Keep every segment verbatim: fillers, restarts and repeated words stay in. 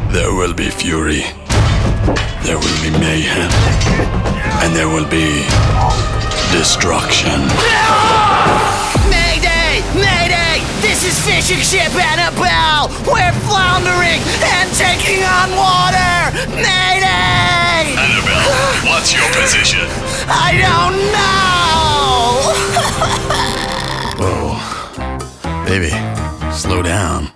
There will be fury. There will be mayhem. And there will be destruction. Mayday! Mayday! This is Fishing Ship Annabelle! We're floundering and taking on water! Mayday! Annabelle, what's your position? I don't know! Whoa. Baby, slow down.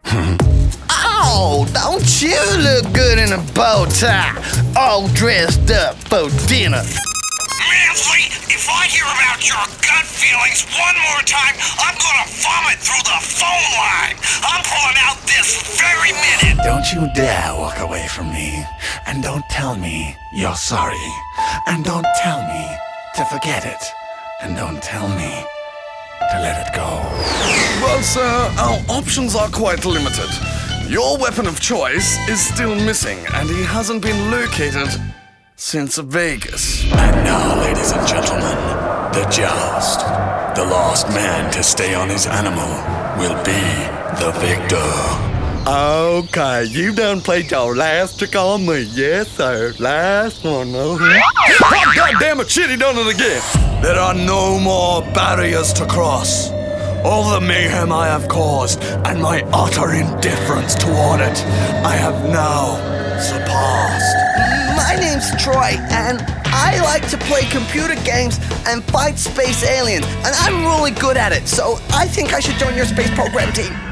Oh, don't you look good in a bow tie, all dressed up for dinner? Manfrey, if I hear about your gut feelings one more time, I'm gonna vomit through the phone line. I'm pulling out this very minute. Don't you dare walk away from me. And don't tell me you're sorry. And don't tell me to forget it. And don't tell me to let it go. Well, sir, our options are quite limited. Your weapon of choice is still missing, and he hasn't been located since Vegas. And now, ladies and gentlemen, the joust. The last man to stay on his animal will be the victor. Okay, you done played your last trick on me. Yes, sir. Last one. Uh-huh. Oh, God damn it, shit, he done it again. There are no more barriers to cross. All the mayhem I have caused and my utter indifference toward it, I have now surpassed. My name's Troy, and I like to play computer games and fight space aliens, and I'm really good at it, so I think I should join your space program team.